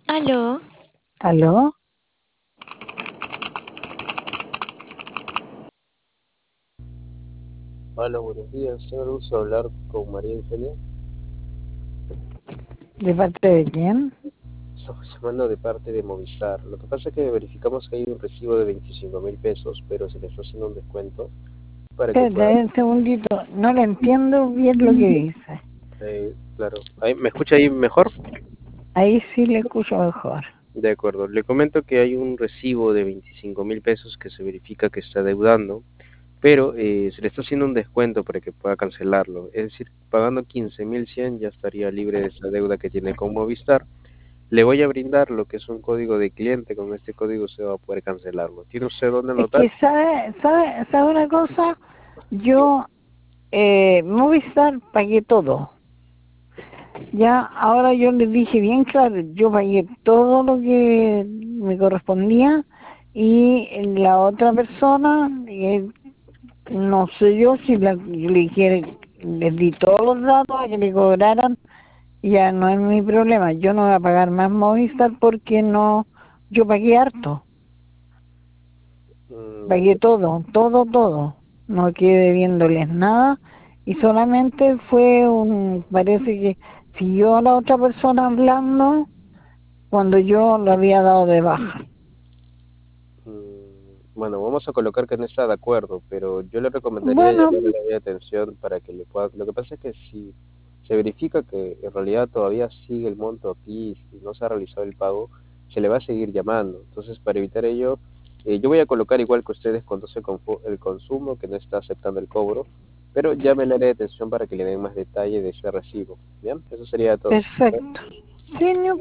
Aló, ¿Aló? Hola, buenos días. Tengo el gusto de hablar con María Eugenia. ¿De parte de quién? Estamos llamando de parte de Movistar. Lo que pasa es que verificamos que hay un recibo de 25.000 pesos, pero se le está haciendo un descuento para que pueda... Espérate un segundito, no le entiendo bien lo que dice. Claro. ¿Me escucha ahí mejor? Ahí sí le escucho mejor. De acuerdo. Le comento que hay un recibo de 25.000 pesos que se verifica que está deudando, pero se le está haciendo un descuento para que pueda cancelarlo. Es decir, pagando 15.100 ya estaría libre de esa deuda que tiene con Movistar. Le voy a brindar lo que es un código de cliente. Con este código se va a poder cancelarlo. ¿Tiene usted dónde Es anotar? que, ¿sabe una cosa? Yo, Movistar, pagué todo. Ya, ahora yo le dije bien claro, yo pagué todo lo que me correspondía y la otra persona, no sé yo si yo le dije, les di todos los datos a que le cobraran. Ya no es mi problema. Yo no voy a pagar más Movistar porque no, yo pagué harto, Mm, pagué todo, todo, todo. No quedé debiéndoles nada y solamente fue parece que siguió a la otra persona hablando cuando yo lo había dado de baja. bueno, vamos a colocar que no está de acuerdo, pero yo le recomendaría Bueno, llamarle la atención para que le pueda... Lo que pasa es que si se verifica que en realidad todavía sigue el monto aquí y no se ha realizado el pago, se le va a seguir llamando. Entonces, para evitar ello, yo voy a colocar igual que ustedes cuando se el consumo, que no está aceptando el cobro, pero llame al área de atención para que le den más detalle de ese recibo. ¿Bien? Eso sería todo. perfecto. Sí, no